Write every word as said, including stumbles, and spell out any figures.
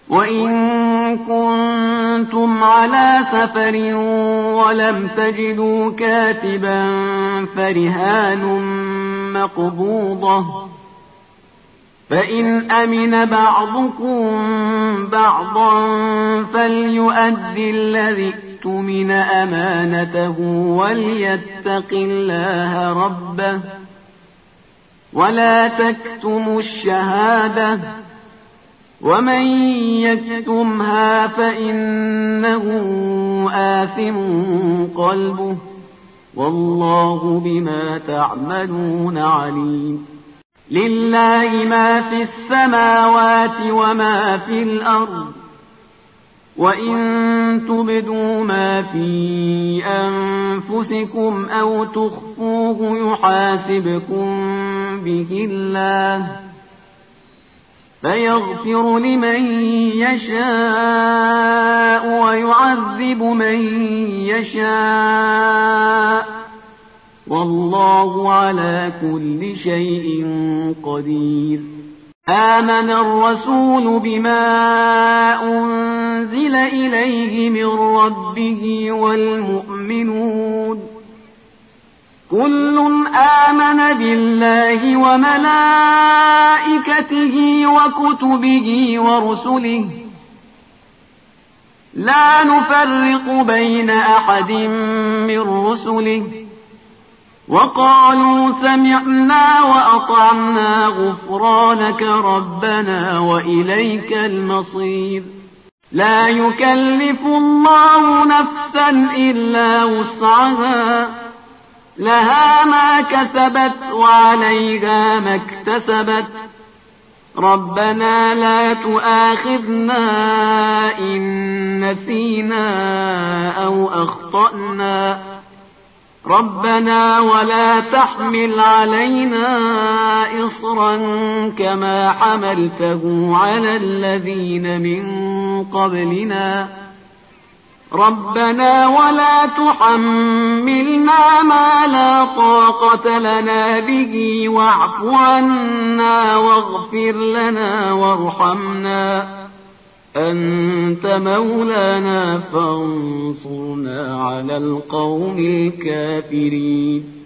وإن كنتم على سفر ولم تجدوا كاتبا فرهان مقبوضة، فإن أمن بعضكم بعضا فليؤدي الذي اؤتمن أمانته وليتق الله ربه ولا تكتموا الشهادة، ومن يكتمها فإنه آثم قلبه والله بما تعملون عليم. لله ما في السماوات وما في الأرض، وإن تبدوا ما في أنفسكم أو تخفوه يحاسبكم به الله فيغفر لمن يشاء ويعذب من يشاء والله على كل شيء قدير. آمن الرسول بما أنزل إليه من ربه والمؤمنون كل آمن بالله وملائكته وكتبه ورسله لا نفرق بين أحد من رسله وقالوا سمعنا وأطعنا غفرانك ربنا وإليك المصير. لا يكلف الله نفسا إلا وسعها لها ما كسبت وعليها ما اكتسبت ربنا لا تؤاخذنا إن نسينا أو أخطأنا ربنا ولا تحمل علينا إصرا كما حملته على الذين من قبلنا ربنا ولا تحملنا ما لا طاقة لنا به واعف عنا واغفر لنا وارحمنا أنت مولانا فانصرنا على القوم الكافرين.